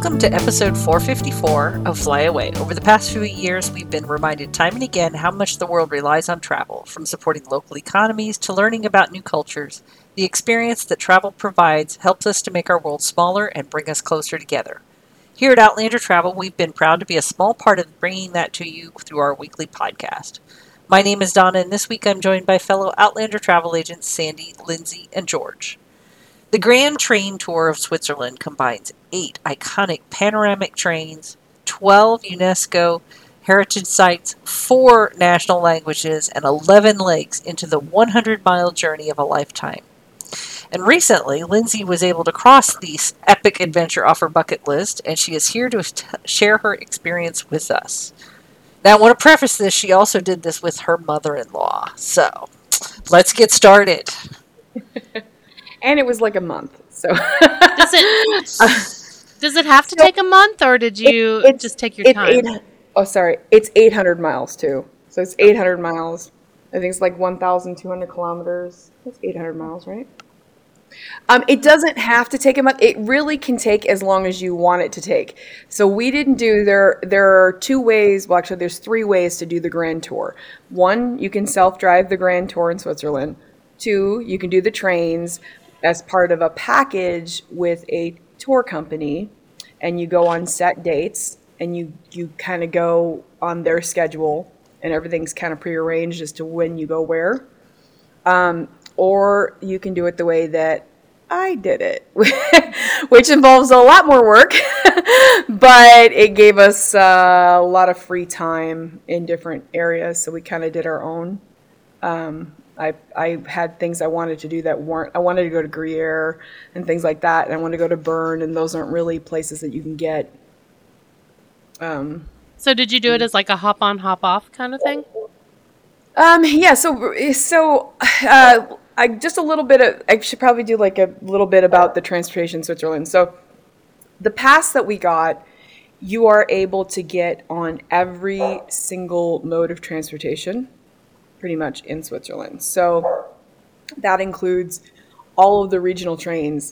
Welcome to episode 454 of Fly Away. Over the past few years, we've been reminded time and again how much the world relies on travel, from supporting local economies to learning about new cultures. The experience that travel provides helps us to make our world smaller and bring us closer together. Here at Outlander Travel, we've been proud to be a small part of bringing that to you through our weekly podcast. My name is Donna, and this week I'm joined by fellow Outlander travel agents Sandy, Lindsay, and George. The Grand Train Tour of Switzerland combines 8 iconic panoramic trains, 12 UNESCO heritage sites, 4 national languages, and 11 lakes into the 100-mile journey of a lifetime. And recently, Lindsay was able to cross this epic adventure off her bucket list, and she is here to share her experience with us. Now, I want to preface this, she also did this with her mother-in-law. So, let's get started. And it was like a month. So does it have to take a month, or did you just take your time? It's 800 miles too. So it's 800 miles. I think it's like 1,200 kilometers. That's 800 miles, right? It doesn't have to take a month. It really can take as long as you want it to take. So we didn't do there are 2 ways. Well, actually, there's 3 ways to do the Grand Tour. 1, you can self-drive the Grand Tour in Switzerland. 2, you can do the trains as part of a package with a tour company, and you go on set dates, and you kind of go on their schedule, and everything's kind of prearranged as to when you go where. Or you can do it the way that I did it, which involves a lot more work, but it gave us a lot of free time in different areas, so we kind of did our own. I had things I wanted to do that weren't. I wanted to go to Gruyere and things like that, and I wanted to go to Bern, and those aren't really places that you can get. So did you do it as like a hop on, hop off kind of thing? Yeah. So I just a little bit of. I should probably do like a little bit about the transportation in Switzerland. So the pass that we got, you are able to get on every single mode of transportation pretty much in Switzerland. So that includes all of the regional trains.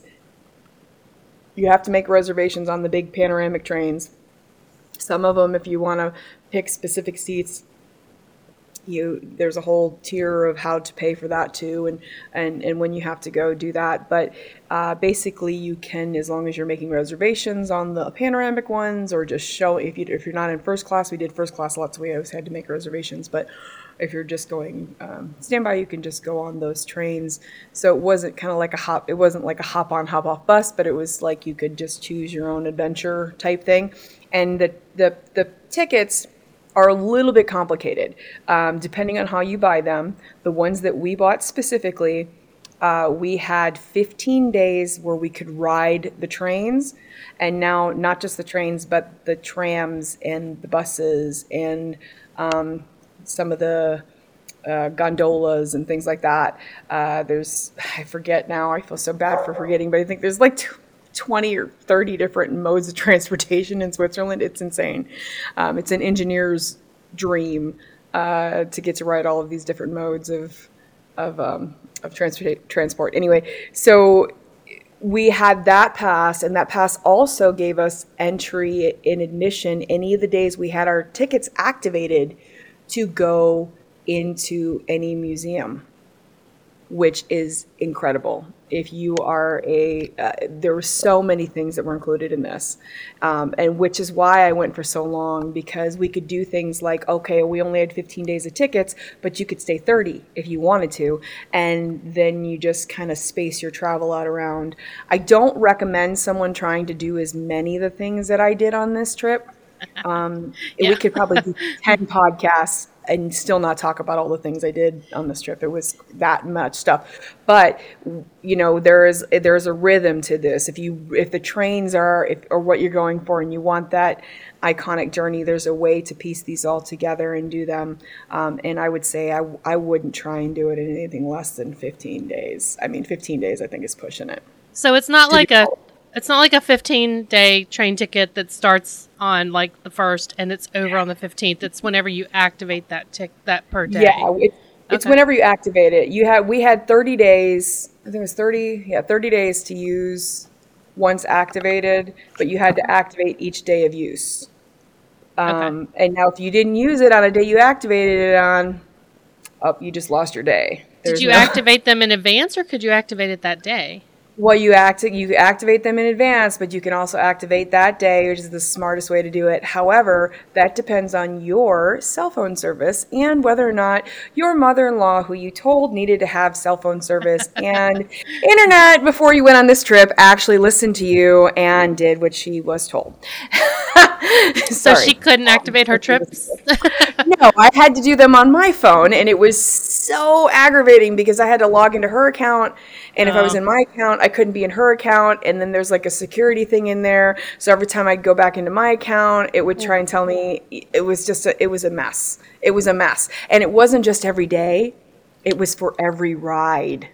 You have to make reservations on the big panoramic trains. Some of them, if you want to pick specific seats, there's a whole tier of how to pay for that too, and when you have to go do that. But basically, you can, as long as you're making reservations on the panoramic ones, or just show if you're not in first class. We did first class lots. We always had to make reservations, but if you're just going standby, you can just go on those trains. So it wasn't kind of like it wasn't like a hop on, hop off bus, but it was like you could just choose your own adventure type thing. And the tickets are a little bit complicated, depending on how you buy them. The ones that we bought specifically, we had 15 days where we could ride the trains, and now not just the trains, but the trams and the buses and some of the gondolas and things like that. I forget now, I feel so bad for forgetting, but I think there's like 20 or 30 different modes of transportation in Switzerland. It's insane. It's an engineer's dream to get to ride all of these different modes of transport. Anyway, so we had that pass, and that pass also gave us entry in admission any of the days we had our tickets activated to go into any museum, which is incredible. If you are there were so many things that were included in this, and which is why I went for so long, because we could do things like, okay, we only had 15 days of tickets, but you could stay 30 if you wanted to, and then you just kind of space your travel out around. I don't recommend someone trying to do as many of the things that I did on this trip. We could probably do 10 podcasts and still not talk about all the things I did on this trip. It was that much stuff. But, there's a rhythm to this. If the trains are what you're going for, and you want that iconic journey, there's a way to piece these all together and do them. And I would say I wouldn't try and do it in anything less than 15 days. I mean, 15 days I think is pushing it. So it's not like a 15-day train ticket that starts on like the 1st and it's over on the 15th. It's whenever you activate that per day. Yeah, it's whenever you activate it. We had 30 days. I think it was 30 days to use once activated, but you had to activate each day of use. Okay. And now if you didn't use it on a day you activated it on, you just lost your day. Did There's you no activate them in advance, or could you activate it that day? Well, you activate them in advance, but you can also activate that day, which is the smartest way to do it. However, that depends on your cell phone service and whether or not your mother-in-law, who you told needed to have cell phone service and internet before you went on this trip, actually listened to you and did what she was told. So Sorry. she couldn't activate her trips? No, I had to do them on my phone, and it was so aggravating because I had to log into her account, and if I was Oh. in my account, I couldn't be in her account, and then there's like a security thing in there. So every time I'd go back into my account, it would try and tell me it was just it was a mess. It was a mess, and it wasn't just every day; it was for every ride.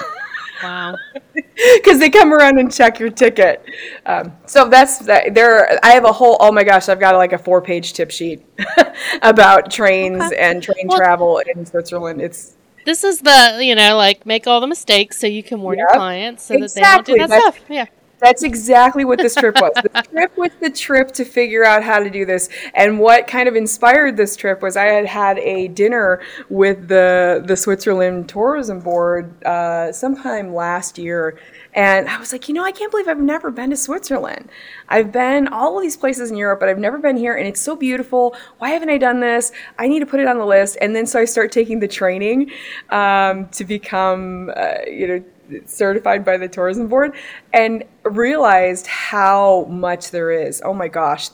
Wow. Because they come around and check your ticket. So that's that. I have a whole. Oh my gosh, I've got like a 4-page tip sheet about trains Okay. and train Well, travel in Switzerland. It's this is the, like make all the mistakes so you can warn your Yep. clients so that they don't do Exactly. that stuff. Yeah. That's exactly what this trip was. The trip was the trip to figure out how to do this. And what kind of inspired this trip was I had a dinner with the Switzerland Tourism Board sometime last year. And I was like, I can't believe I've never been to Switzerland. I've been all of these places in Europe, but I've never been here. And it's so beautiful. Why haven't I done this? I need to put it on the list. And then so I start taking the training to become, certified by the tourism board, and realized how much there is. Oh my gosh,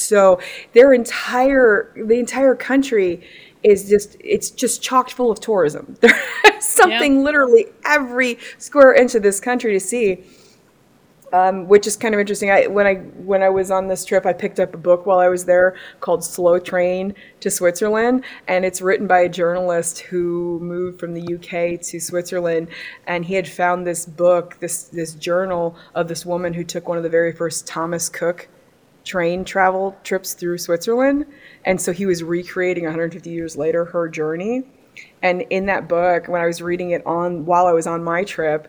the entire country is just chocked full of tourism. There's something literally every square inch of this country to see. Which is kind of interesting. When I was on this trip, I picked up a book while I was there called Slow Train to Switzerland, and it's written by a journalist who moved from the UK to Switzerland, and he had found this book, this journal of this woman who took one of the very first Thomas Cook train travel trips through Switzerland, and so he was recreating 150 years later her journey. And in that book, when I was reading it while I was on my trip,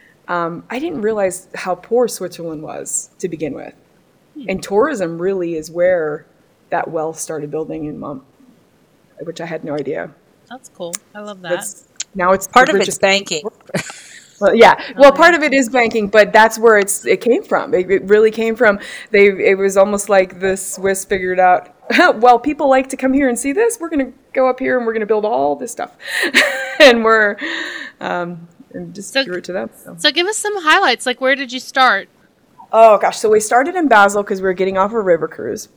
I didn't realize how poor Switzerland was to begin with. And tourism really is where that wealth started building which I had no idea. That's cool. I love that. Now it's Part the of it's richest. banking. Well, yeah. Well, part of it is banking, but that's where it came from. It really came from. It was almost like the Swiss figured out, well, people like to come here and see this. We're going to go up here and we're going to build all this stuff. And and just grew it to them. So give us some highlights. Like, where did you start? Oh gosh, so we started in Basel because we were getting off a river cruise.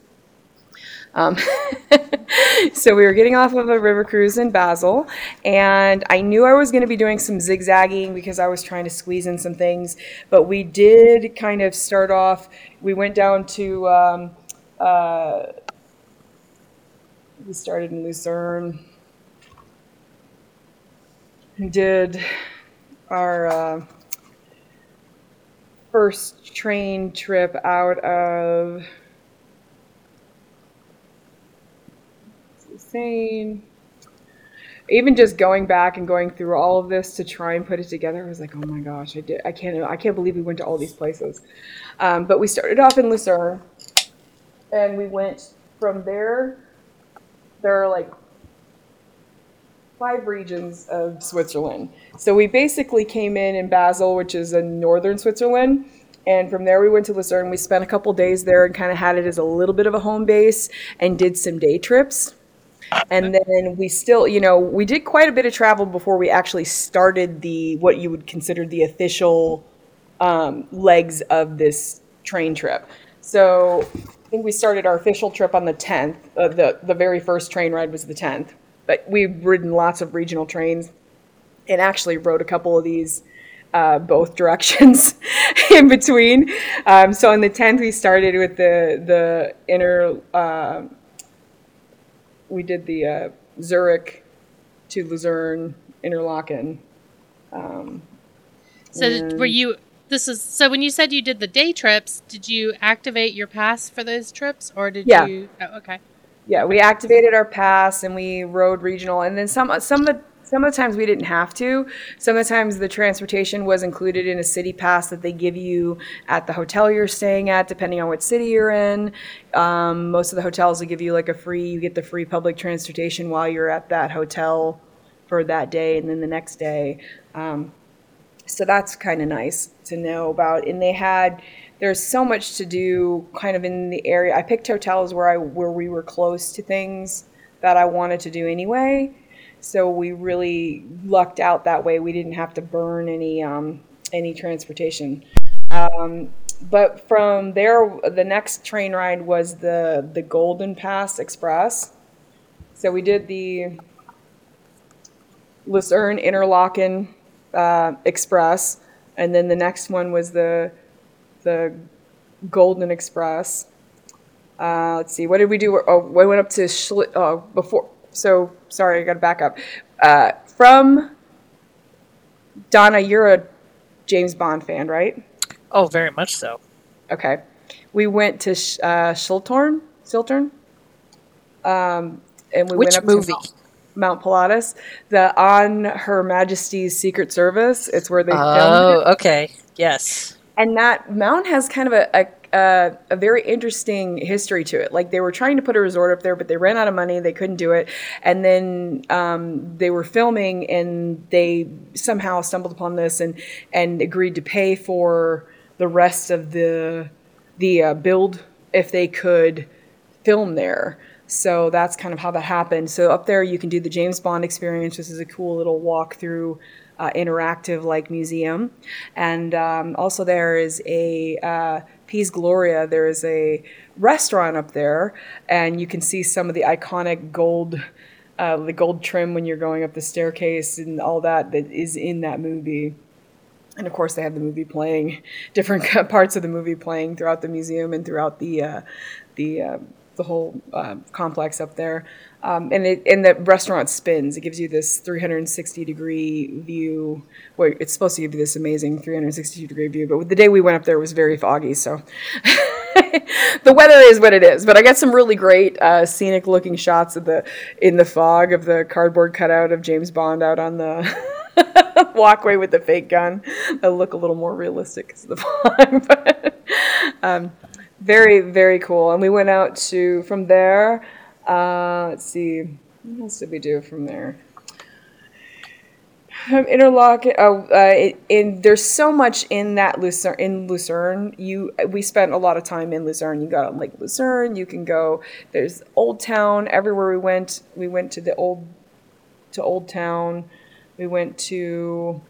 So we were getting off of a river cruise in Basel, and I knew I was going to be doing some zigzagging because I was trying to squeeze in some things. But we did kind of start off. We went down to. We started in Lucerne. We did our first train trip out of insane. Even just going back and going through all of this to try and put it together, I was like, oh my gosh, I can't believe we went to all these places. But we started off in Lucerne, and we went from there. There are like 5 regions of Switzerland. So we basically came in Basel, which is in northern Switzerland. And from there we went to Lucerne. We spent a couple days there and kind of had it as a little bit of a home base and did some day trips. And then we still, we did quite a bit of travel before we actually started what you would consider the official legs of this train trip. So I think we started our official trip on the 10th. The very first train ride was the 10th. But we've ridden lots of regional trains and actually rode a couple of these both directions in between. So on the 10th, we started with the inner, we did the Zurich to Lucerne, Interlaken. So when you said you did the day trips, did you activate your pass for those trips, or did Yeah. you? Oh, okay. Yeah, we activated our pass and we rode regional, and then some of Some of the times we didn't have to. Some of the times the transportation was included in a city pass that they give you at the hotel you're staying at, depending on what city you're in. Most of the hotels will give you like you get the free public transportation while you're at that hotel for that day and then the next day. So that's kind of nice to know about. And there's so much to do kind of in the area. I picked hotels where we were close to things that I wanted to do anyway. So we really lucked out that way. We didn't have to burn any transportation. But from there, the next train ride was the Golden Pass Express. So we did the Lucerne Interlaken Express, and then the next one was the Golden Express. Let's see, what did we do? Oh, we went up to before. So sorry, I got to back up. From Donna, you're a James Bond fan, right? Oh, very much so. Okay, we went to Chiltern, and we Which went up movie? to Mount Pilatus. On Her Majesty's Secret Service. It's where they filmed it. Oh, okay. Yes. And that mountain has kind of a very interesting history to it. Like they were trying to put a resort up there, but they ran out of money. They couldn't do it. And then they were filming, and they somehow stumbled upon this and agreed to pay for the rest of the build if they could film there. So that's kind of how that happened. So up there, you can do the James Bond experience. This is a cool little walk through. Interactive like museum, and also there is a Piz Gloria. There is a restaurant up there, and you can see some of the iconic the gold trim when you're going up the staircase and all that is in that movie. And of course, they have the movie playing, different parts of the movie playing throughout the museum and throughout the whole complex up there. And the restaurant spins. It gives you this 360-degree view. Well, it's supposed to give you this amazing 360-degree view, but the day we went up there was very foggy, so the weather is what it is. But I got some really great scenic-looking shots in the fog of the cardboard cutout of James Bond out on the walkway with the fake gun. That look a little more realistic because of the fog. But, very, very cool. And we went out from there. Let's see, what else did we do from there? Interlaken. There's so much in that Lucerne. We spent a lot of time in Lucerne. You got on Lake Lucerne. You can go. There's Old Town everywhere we went. We went to Old Town. We went to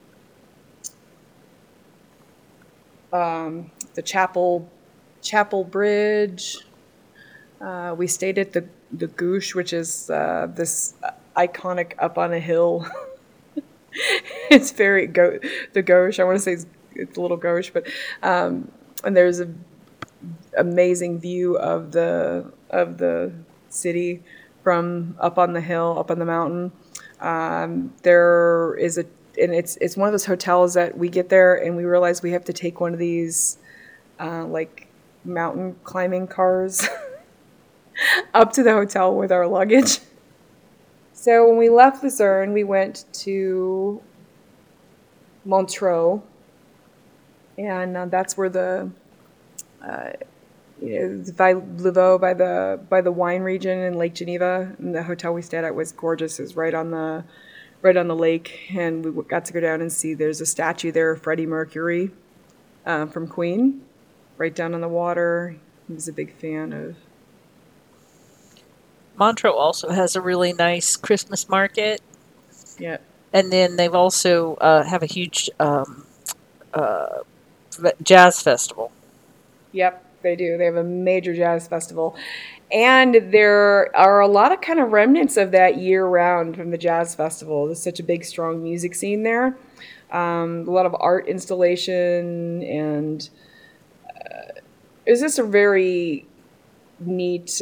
the Chapel Bridge. We stayed at the Gouche, which is this iconic up on a hill. It's very the Gauche. I want to say it's a little gauche, but and there's an amazing view of the city from up on the hill, up on the mountain. There is and it's one of those hotels that we get there and we realize we have to take one of these like mountain climbing cars up to the hotel with our luggage. So when we left Lucerne, we went to Montreux, and that's where by Laveau, by the wine region in Lake Geneva. And the hotel we stayed at was gorgeous. It was right on the lake, and we got to go down and see. There's a statue there of Freddie Mercury from Queen, right down on the water. He was a big fan of. Montreux also has a really nice Christmas market. Yeah. And then they've also have a huge jazz festival. Yep, they do. They have a major jazz festival. And there are a lot of kind of remnants of that year-round from the jazz festival. There's such a big, strong music scene there. A lot of art installation, and it's just a very neat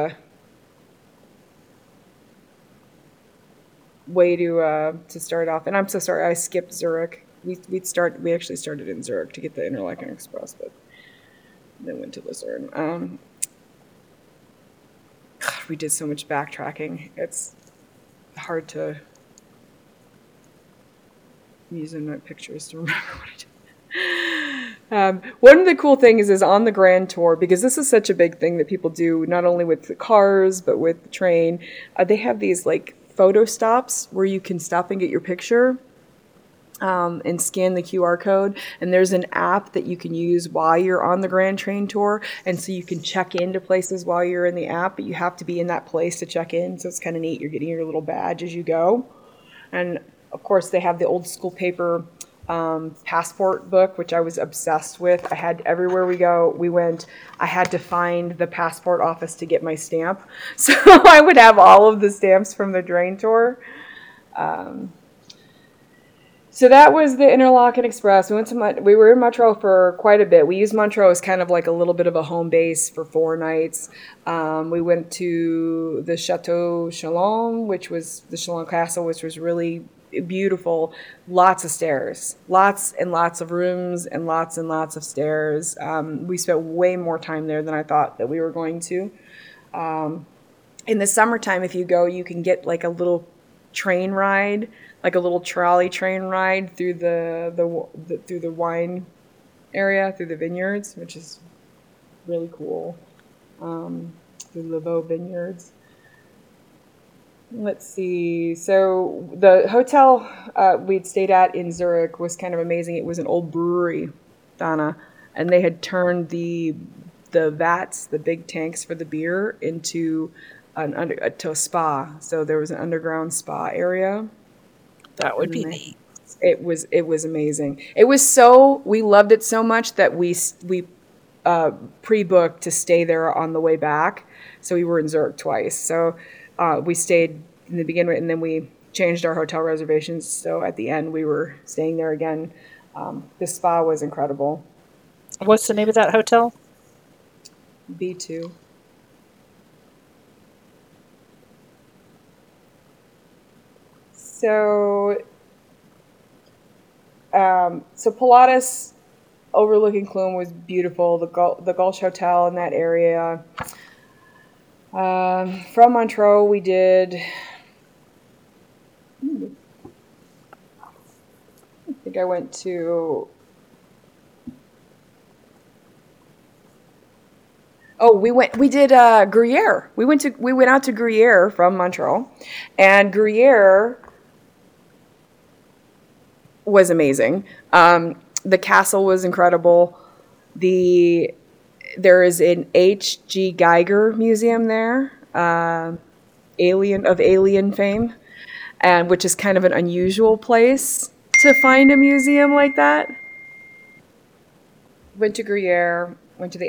way to start off. And I'm so sorry I skipped Zurich. We actually started in Zurich to get the Interlaken Express, but then went to Lucerne. God, we did so much backtracking. It's hard to I'm using my pictures to remember what I did. One of the cool things is on the Grand Tour, because this is such a big thing that people do, not only with the cars, but with the train. They have these like photo stops where you can stop and get your picture and scan the QR code. And there's an app that you can use while you're on the Grand Train Tour. And so you can check into places while you're in the app, but you have to be in that place to check in. So it's kind of neat. You're getting your little badge as you go. And of course, they have the old school paper passport book, which I was obsessed with. I had everywhere we went, I had to find the passport office to get my stamp. So I would have all of the stamps from the train tour. So that was the Interlaken Express. We were in Montreux for quite a bit. We used Montreux as kind of like a little bit of a home base for 4 nights. We went to the Chateau Chalon, which was the Chalon Castle, which was really beautiful. Lots of stairs, lots and lots of rooms, and lots of stairs. We spent way more time there than I thought that we were going to. In the summertime, if you go, you can get like a little train ride, like a little trolley train ride through through the wine area, through the vineyards, which is really cool. Through the Vaux vineyards. Let's see. So the hotel we'd stayed at in Zurich was kind of amazing. It was an old brewery, Donna, and they had turned the vats, the big tanks for the beer, into to a spa. So there was an underground spa area. That would be neat. It was amazing. We loved it so much that we pre-booked to stay there on the way back. So we were in Zurich twice. So we stayed in the beginning, and then we changed our hotel reservations. So at the end, we were staying there again. The spa was incredible. What's the name of that hotel? B2. So Pilatus overlooking Clun was beautiful. The Gulch Hotel in that area. From Montreux, we did. I think I went to. Oh, we did Gruyere. We went out to Gruyere from Montreux, and Gruyere was amazing. The castle was incredible. There is an H.G. Geiger museum there, alien fame, and which is kind of an unusual place to find a museum like that. Went to Gruyere, went to the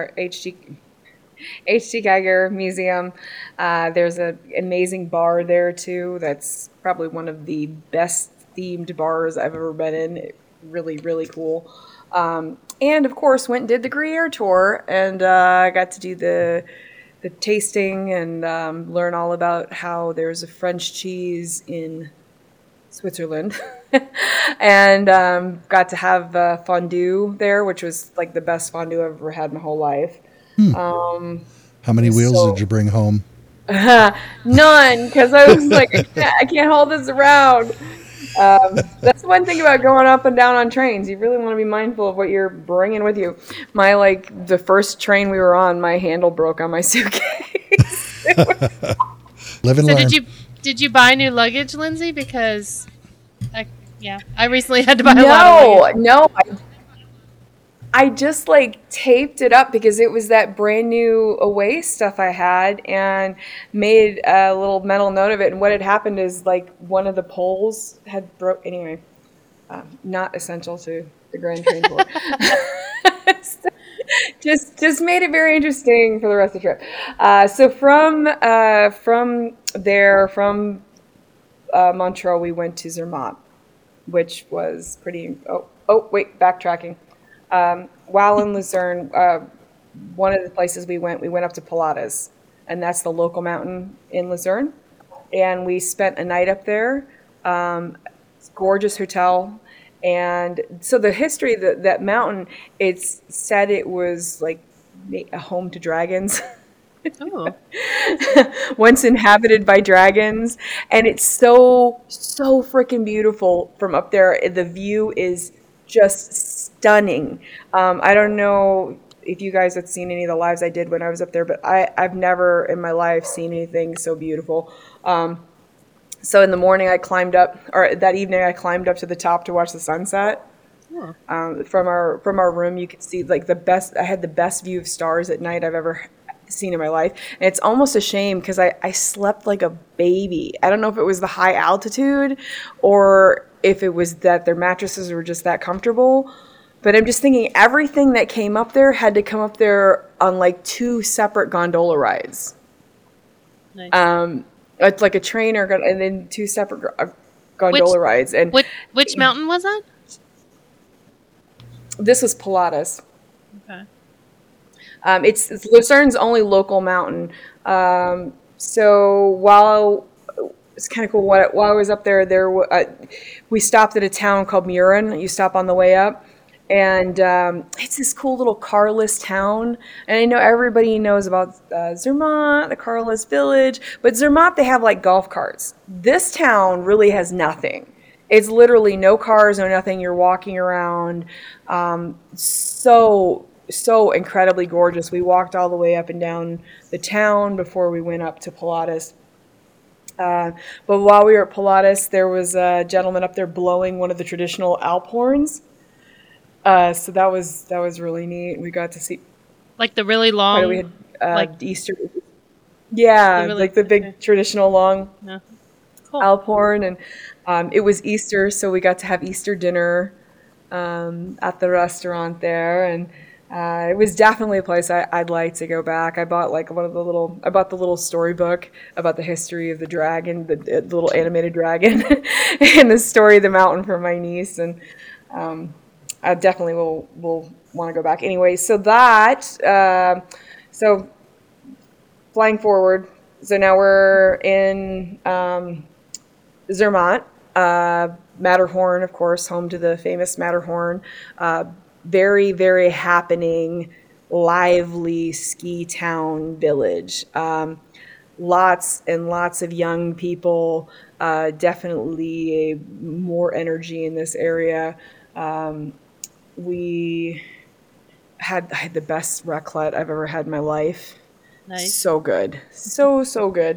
H.G. Geiger Museum. There's an amazing bar there too. That's probably one of the best themed bars I've ever been in. Really, really cool. And of course, went and did the Gruyere tour, and got to do the tasting and learn all about how there's a French cheese in Switzerland, and got to have fondue there, which was like the best fondue I've ever had in my whole life. How many wheels did you bring home? None, because I was like, I can't haul this around. That's one thing about going up and down on trains. You really want to be mindful of what you're bringing with you. The first train we were on, my handle broke on my suitcase. Live and learn. Did you buy new luggage, Lindsay? Because I recently had to buy a lot of luggage. No, I just taped it up because it was that brand new Away stuff I had, and made a little mental note of it. And what had happened is one of the poles had broke. Anyway, not essential to the Grand Train Tour. just made it very interesting for the rest of the trip. So from Montreux, we went to Zermatt, which was pretty. Oh wait, backtracking. While in Lucerne, one of the places we went up to Pilatus, and that's the local mountain in Lucerne, and we spent a night up there. Gorgeous hotel, and so the history of that mountain, it's said it was like a home to dragons. Oh, once inhabited by dragons, and it's so freaking beautiful from up there. The view is just stunning. I don't know if you guys have seen any of the lives I did when I was up there, but I've never in my life seen anything so beautiful. So in the morning I climbed up, or that evening I climbed up to the top to watch the sunset. oh. From our room, you could see like the best. I had the best view of stars at night I've ever seen in my life, and it's almost a shame because I slept like a baby. I don't know if it was the high altitude, or if it was that their mattresses were just that comfortable. But I'm just thinking everything that came up there had to come up there on like two separate gondola rides. Nice. It's like a train and then two separate Which gondola rides. And which mountain was that? this was Pilatus. Okay. It's Lucerne's only local mountain. So while it's kind of cool, while I was up there, we stopped at a town called Murin. You stop on the way up, and it's this cool little carless town. And I know everybody knows about Zermatt, the Carless village, but Zermatt, they have like golf carts. This town really has nothing. It's literally no cars, no nothing. You're walking around. So incredibly gorgeous. We walked all the way up and down the town before we went up to Pilatus. But while we were at Pilatus, there was a gentleman up there blowing one of the traditional Alp horns. So that was really neat. We got to see Like the really we long, had like Easter. Yeah, the really like the big okay. traditional long Yeah. Cool. Alp horn, and it was Easter, so we got to have Easter dinner at the restaurant there, and it was definitely a place I'd like to go back. I bought like I bought the little storybook about the history of the dragon, the little animated dragon, and the story of the mountain for my niece, and I definitely will want to go back anyway. So so flying forward, so now we're in Zermatt. Matterhorn, of course, home to the famous Matterhorn. Very, very happening, lively ski town village. Lots and lots of young people. Definitely more energy in this area. We I had the best raclette I've ever had in my life. Nice. So good. So good.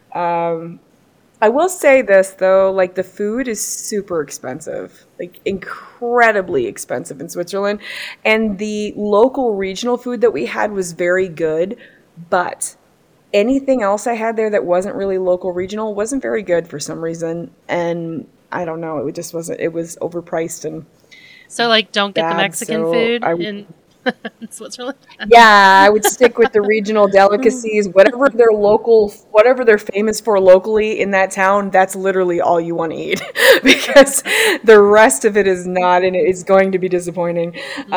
I will say this though, like the food is super expensive, like incredibly expensive in Switzerland. And the local regional food that we had was very good, but anything else I had there that wasn't really local regional wasn't very good for some reason. And I don't know, it just wasn't, it was overpriced and So like, don't get the bad. Mexican So food I in Switzerland. Yeah, I would stick with the regional delicacies, whatever they're famous for locally in that town, that's literally all you want to eat because the rest of it is not, and it's going to be disappointing.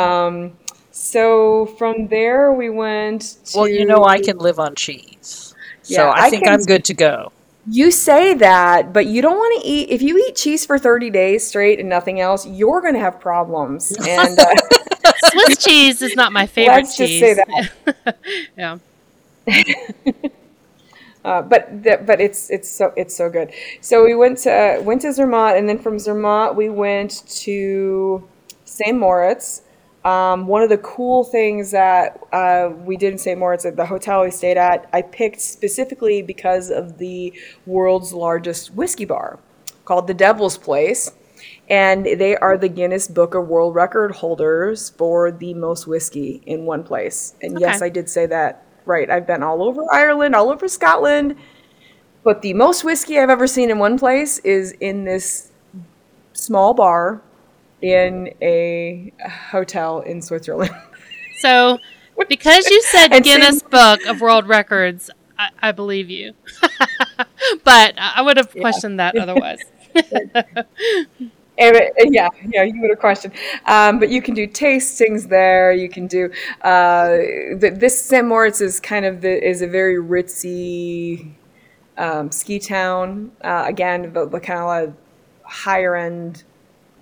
So from there we went Well, you know, I to, can live on cheese. So yeah, I think I'm good to go. you say that, but you don't want to eat, if you eat cheese for 30 days straight and nothing else, you're going to have problems. And Swiss cheese is not my favorite let's just cheese. say that. Yeah. But it's so good. So we went to Zermatt, and then from Zermatt we went to St. Moritz. One of the cool things that we did in St. Moritz at the hotel we stayed at, I picked specifically because of the world's largest whiskey bar called the Devil's Place. And they are the Guinness Book of World Record holders for the most whiskey in one place. And yes, Okay. I did say that right. I've been all over Ireland, all over Scotland, but the most whiskey I've ever seen in one place is in this small bar in a hotel in Switzerland. So because you said And Guinness Book of World Records, I believe you. But I would have questioned that otherwise. Yeah, you would have questioned. But you can do tastings there. You can do this St. Moritz is kind of is a very ritzy ski town. Again, the kind of higher end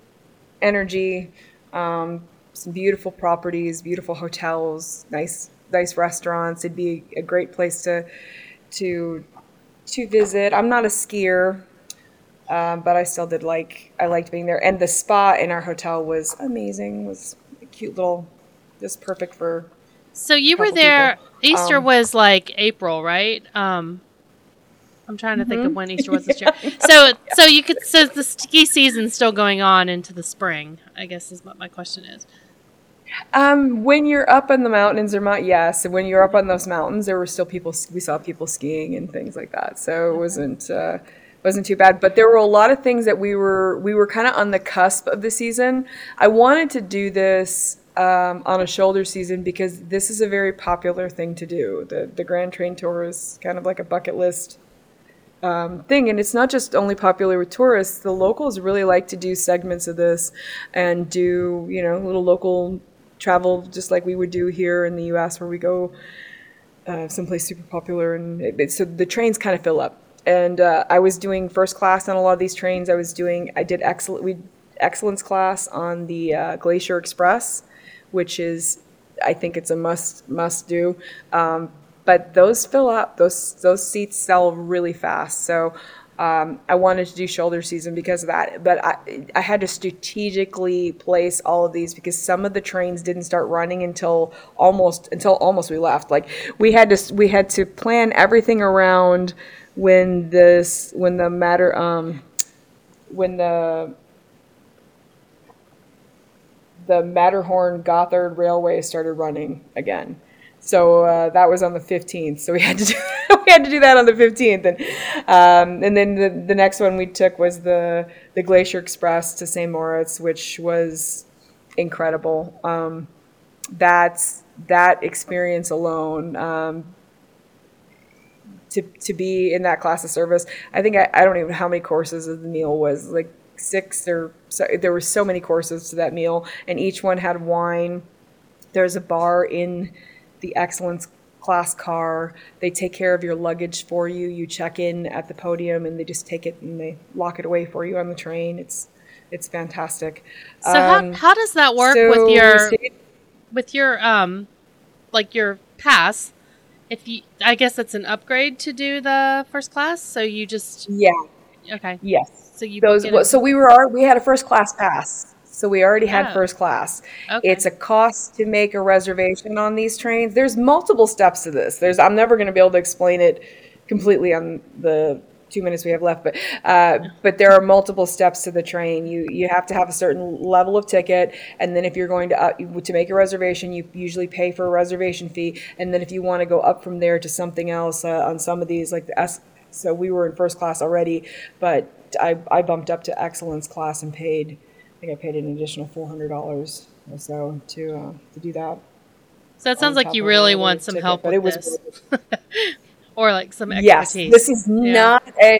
energy. Some beautiful properties, beautiful hotels, nice nice restaurants. It'd be a great place to visit. I'm not a skier, but I still did I liked being there. And the spa in our hotel was amazing. It was a cute little, just perfect for So you a were couple there. people. Easter was like April, right? I'm trying to think of when Easter was this year. So you could so the ski season's still going on into the spring, I guess is what my question is. When you're up in the mountains, yes. And when you're up on those mountains, there were still people. We saw people skiing and things like that. So it wasn't too bad. But there were a lot of things that we were kind of on the cusp of the season. I wanted to do this on a shoulder season because this is a very popular thing to do. The Grand Train Tour is kind of like a bucket list thing, and it's not just only popular with tourists. The locals really like to do segments of this and do little local travel, just like we would do here in the U.S., where we go someplace super popular, and so the trains kind of fill up. And I was doing first class on a lot of these trains. I did excellence class on the Glacier Express, which is, I think it's a must do. But those fill up. Those seats sell really fast. So I wanted to do shoulder season because of that. But I had to strategically place all of these because some of the trains didn't start running until almost we left. Like we had to plan everything around when the Matterhorn Gotthard Railway started running again. So that was on the 15th. So we had to do that on the 15th, and then the next one we took was the Glacier Express to St. Moritz, which was incredible. That experience alone, to be in that class of service. I think I don't even know how many courses of the meal was, like 6 or so. There were so many courses to that meal, and each one had wine. There's a bar in the excellence class car. They take care of your luggage for you. You check in at the podium and they just take it and they lock it away for you on the train. It's fantastic. So how does that work with your like your pass? I guess it's an upgrade to do the first class. So you just okay. Yes. So you we had a first class pass. So we already had first class. Okay. It's a cost to make a reservation on these trains. There's multiple steps to this. I'm never going to be able to explain it completely on the 2 minutes we have left, but there are multiple steps to the train. You have to have a certain level of ticket, and then if you're going to make a reservation, you usually pay for a reservation fee, and then if you want to go up from there to something else on some of these, like so we were in first class already, but I bumped up to excellence class and paid. I think I paid an additional $400 or so to do that. So it sounds like you really want some help with this, or like some expertise. Yes, this is not a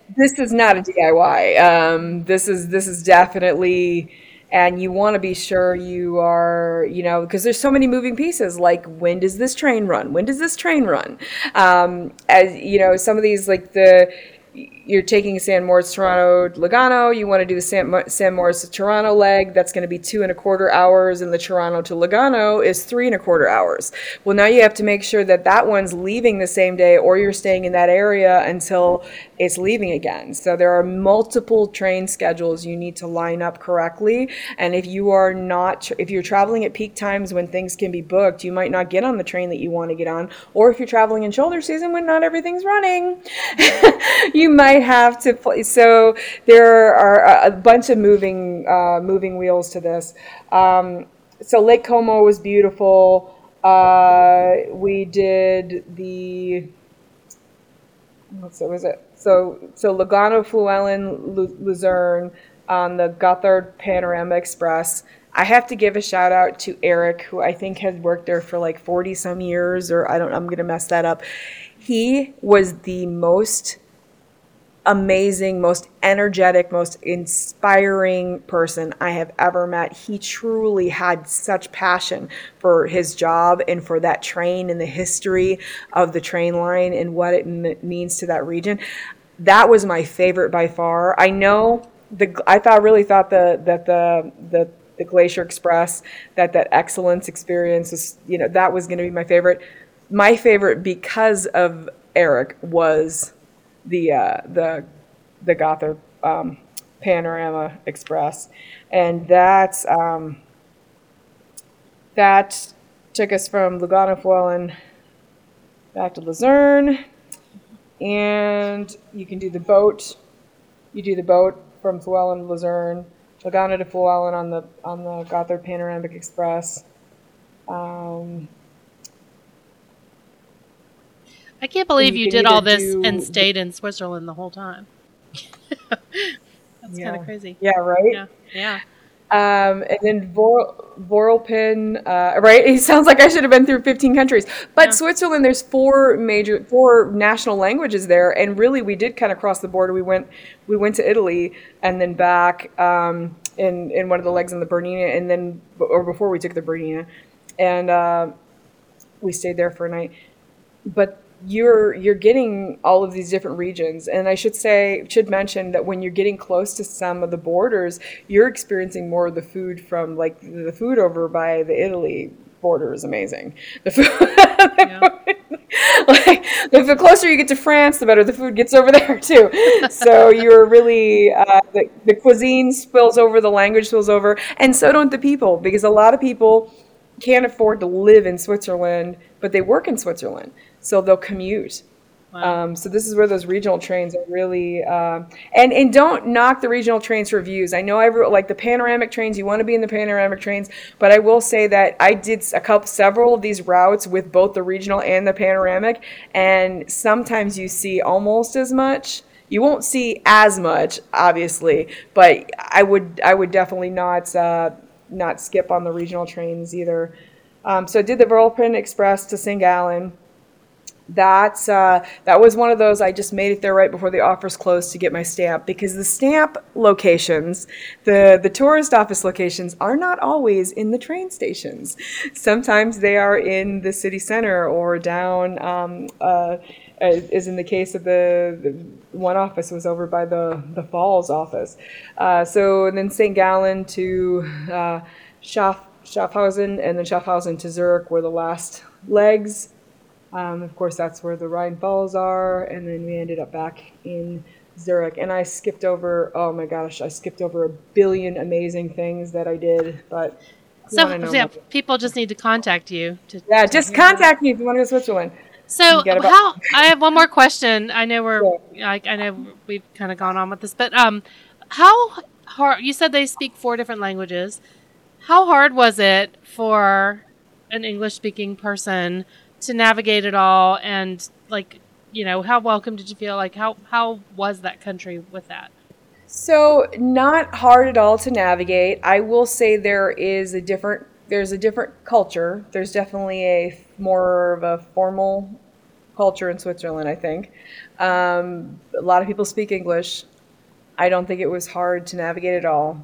DIY. This is definitely, and you want to be sure you are, because there's so many moving pieces. Like, when does this train run? When does this train run? As some of these, like you're taking San Moritz, Toronto, Lugano. You want to do the San Moritz to Toronto leg. That's going to be 2.25 hours, and the Toronto to Lugano is 3.25 hours. Well, now you have to make sure that one's leaving the same day, or you're staying in that area until it's leaving again. So there are multiple train schedules you need to line up correctly. And if you're traveling at peak times when things can be booked, you might not get on the train that you want to get on. Or if you're traveling in shoulder season when not everything's running, you might have to play. So there are a bunch of moving wheels to this. So Lake Como was beautiful. We did what was it? So Lugano, Flewellen, Luzerne on the Gotthard Panorama Express. I have to give a shout out to Eric, who I think has worked there for like 40 some years, or I'm going to mess that up. He was the most amazing, most energetic, most inspiring person I have ever met. He truly had such passion for his job and for that train and the history of the train line and what it means to that region. That was my favorite by far. I know I really thought that the Glacier Express, that excellence experience was, that was going to be my favorite. My favorite, because of Eric, was the Gothard Panorama Express, and that took us from Lugano-Feuillon back to Luzerne, and you can do the boat. You do the boat from Feuillon to Luzerne, Lugano to Feuillon on the Gothard Panoramic Express. I can't believe you did all this and stayed in Switzerland the whole time. That's kind of crazy. Yeah, right? Yeah. And then Voralpen, right? It sounds like I should have been through 15 countries. But Switzerland, there's four national languages there, and really we did kind of cross the border. We went to Italy and then back in one of the legs on the Bernina, and then before we took the Bernina, and we stayed there for a night. But you're getting all of these different regions, and I should mention that when you're getting close to some of the borders, you're experiencing more of the food from, like, the food over by the Italy border is amazing. The food, like, the closer you get to France, the better the food gets over there too. So you're really the cuisine spills over, the language spills over, and so don't the people, because a lot of people can't afford to live in Switzerland, but they work in Switzerland. So they'll commute. Wow. So this is where those regional trains are really, and don't knock the regional trains for views. I know like the panoramic trains, you want to be in the panoramic trains, but I will say that I did several of these routes with both the regional and the panoramic, and sometimes you see almost as much. You won't see as much, obviously, but I would definitely not skip on the regional trains either. So I did the Voralpen Express to St. Gallen. That was one of those, I just made it there right before the offers closed to get my stamp, because the stamp locations, the tourist office locations, are not always in the train stations. Sometimes they are in the city center or down, as in the case of the one office was over by the Falls office. So then St. Gallen to Schaffhausen, and then Schaffhausen to Zurich were the last legs. Of course, that's where the Rhine Falls are, and then we ended up back in Zurich. And I skipped over, oh my gosh, a billion amazing things that I did. But people just need to contact you. Just contact me if you want to go to Switzerland. So I have one more question. I know I know we've kind of gone on with this, but how hard? You said they speak 4 different languages. How hard was it for an English-speaking person to navigate it all, and, like, how welcome did you feel? Like, how was that country with that? So not hard at all to navigate. I will say there's a different culture. There's definitely more of a formal culture in Switzerland, I think. A lot of people speak English. I don't think it was hard to navigate at all,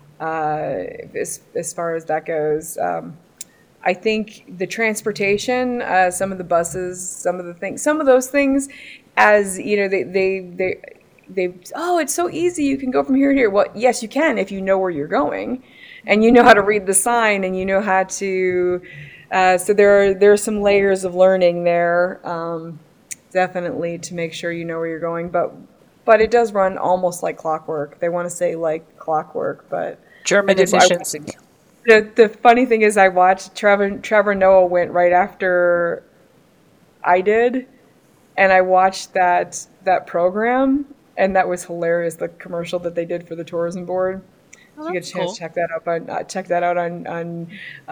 as far as that goes. I think the transportation, some of the buses, some of those things, as they it's so easy, you can go from here to here. Well, yes, you can if you know where you're going, and you know how to read the sign, and you know how to. So there are some layers of learning there, definitely, to make sure you know where you're going. But it does run almost like clockwork. They want to say like clockwork, but German efficiency. The funny thing is, I watched Trevor Noah went right after I did, and I watched that program, and that was hilarious. The commercial that they did for the tourism board. Oh, you get a chance to check that out on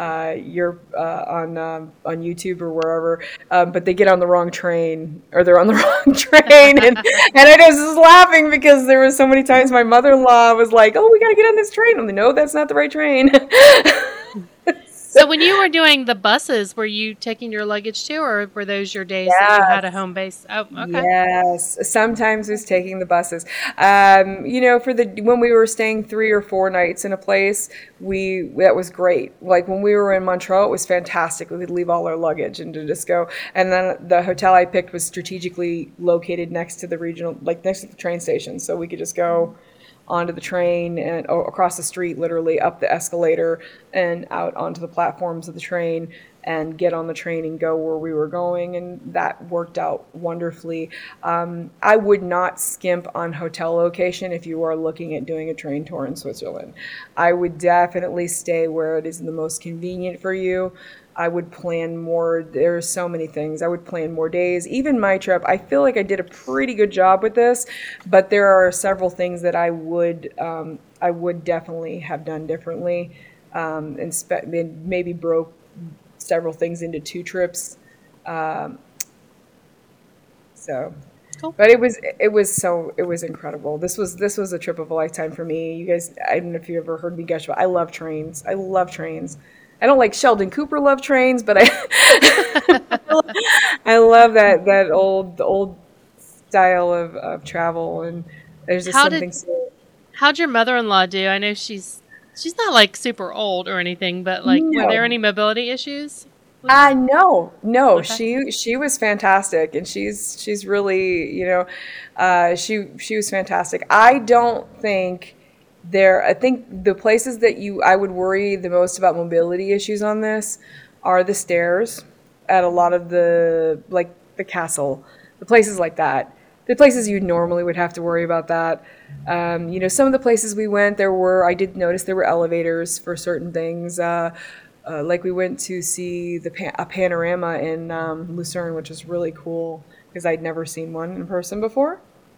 YouTube or wherever. But they get on the wrong train, or they're on the wrong train, and I was just laughing because there were so many times my mother-in-law was like, "Oh, we got to get on this train." I'm like, "No, that's not the right train." So when you were doing the buses, were you taking your luggage too, or were those your days that you had a home base? Oh, okay. Yes, sometimes it was taking the buses. When we were staying 3 or 4 nights in a place, that was great. Like when we were in Montreux, it was fantastic. We could leave all our luggage and to just go. And then the hotel I picked was strategically located next to the regional, like next to the train station, so we could just go. onto the train and across the street, literally up the escalator and out onto the platforms of the train, and get on the train and go where we were going. And that worked out wonderfully. I would not skimp on hotel location if you are looking at doing a train tour in Switzerland. I would definitely stay where it is the most convenient for you. I would plan more. There are so many things. I would plan more days. Even my trip, I feel like I did a pretty good job with this, but there are several things that I would definitely have done differently, and maybe broke several things into 2 trips. So, cool. But it was incredible. This was a trip of a lifetime for me. You guys, I don't know if you ever heard me gush, but I love trains. I love trains. I don't like Sheldon Cooper love trains, but I love that old style of travel, and there's just something. How'd your mother-in-law do? I know she's not like super old or anything, but like, were there any mobility issues? No. Okay. She was fantastic, and she's really, she was fantastic. I think the places that I would worry the most about mobility issues on this are the stairs at a lot of the castle, the places like that. The places you normally would have to worry about that. Some of the places we went, I did notice there were elevators for certain things. Like we went to see a panorama in Lucerne, which was really cool because I'd never seen one in person before.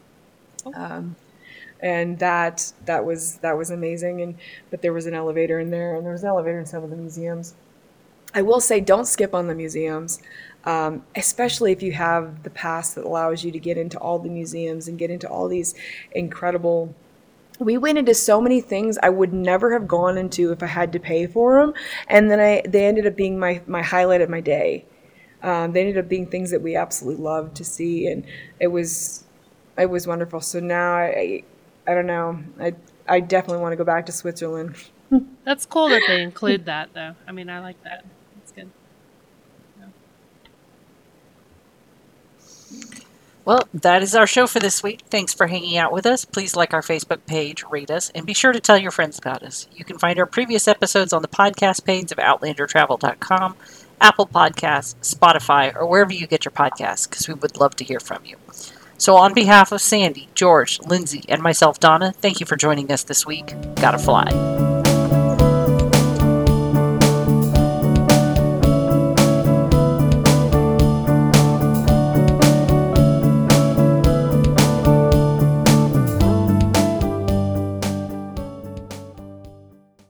And that was amazing. But there was an elevator in there, and there was an elevator in some of the museums. I will say, don't skip on the museums, especially if you have the pass that allows you to get into all the museums and get into all these incredible. We went into so many things I would never have gone into if I had to pay for them, and then they ended up being my highlight of my day. They ended up being things that we absolutely loved to see, and it was wonderful. So now I don't know. I definitely want to go back to Switzerland. That's cool that they include that, though. I mean, I like that. That's good. Yeah. Well, that is our show for this week. Thanks for hanging out with us. Please like our Facebook page, rate us, and be sure to tell your friends about us. You can find our previous episodes on the podcast page of OutlanderTravel.com, Apple Podcasts, Spotify, or wherever you get your podcasts, because we would love to hear from you. So on behalf of Sandy, George, Lindsay, and myself, Donna, thank you for joining us this week. Gotta fly.